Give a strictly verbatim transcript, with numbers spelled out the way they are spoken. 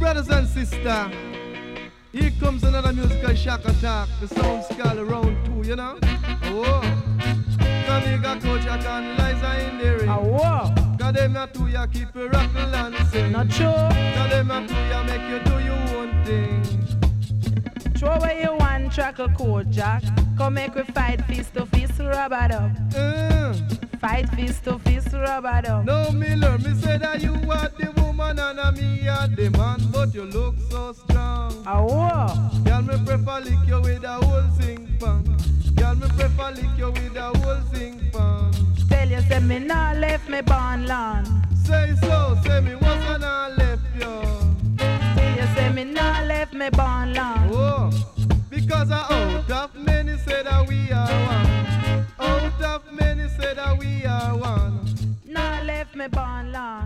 brothers and sisters, here comes another musical shock attack. The sound scale around two, you know? Oh, Kamiga, Coach, and Liza in the ring. Oh, cause them a two ya keep you rockle and sing. not true. Cause them a two ya make you do your own thing. Throw away your one track of code, Jack. Come make we fight fist to fist, rub it up. Uh, Fight fist to fist, rub it up. no, Miller, me say that you are the woman and a me are the man, but you look so strong. Oh, Girl, me prefer lick you with a whole sing pan. Girl, me prefer lick you with a whole sing pan. tell you, say me nah left me born land. Say so, say me what's on I left you. Tell you, say me nah left me born land. Oh, because I out of many say that we are one. Out of many say that we are one. Nah left me born land.